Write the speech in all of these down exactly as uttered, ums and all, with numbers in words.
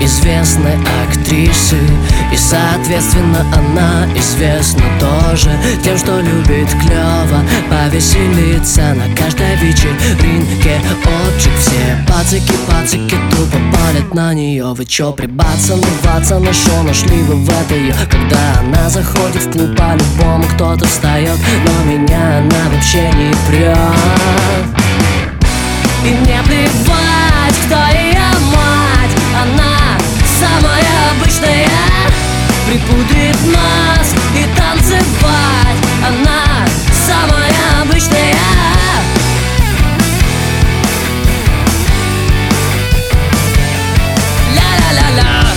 известной актрисы, и соответственно она известна тоже тем, что любит клёво повеселиться на каждой вечеринке. Отчик, все пацики, пацики тупо палят на нее. Вы чё, прибаться, бываться, на шо нашли вы в это ее? Когда она заходит в клуб, по-любому кто-то встает, но меня она вообще не прет. И мне плевать, кто ее мать, она самая обычная. Припудрит нос и танцевать, она самая обычная. Ля-ля-ля-ля.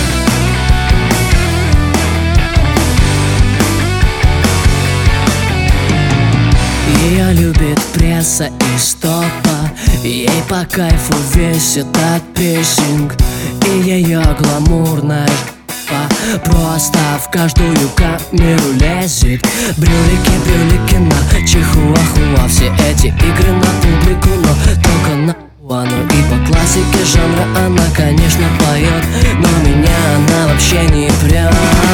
Ее любит пресса и стопа, ей по кайфу весь этот пессинг. И ее гламурная жопа просто в каждую камеру лезет. Брюлики, брюлики на чихуахуа. Все эти игры на публику, но только на хуа. Ну и по классике жанра она, конечно, поет, но меня она вообще не прет.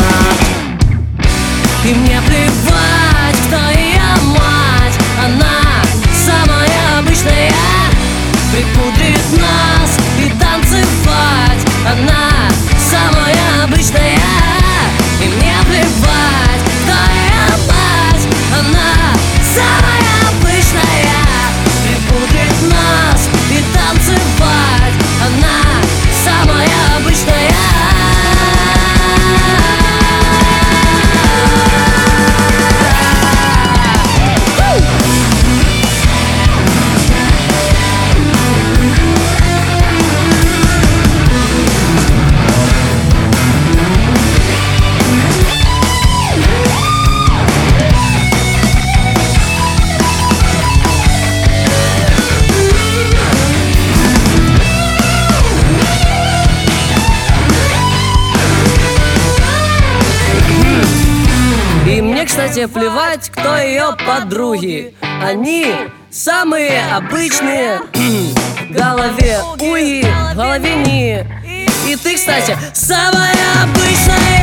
И мне плевать, кто ее мать, она самая обычная. Припудрит нас и танцевать, она самая обычная. И мне плевать, кто ее мать, она самая обычная. Припудрит нас и танцевать, она самая обычная. И мне, кстати, плевать, кто ее подруги. Они самые обычные. В голове уи, в голове не. И ты, кстати, самая обычная.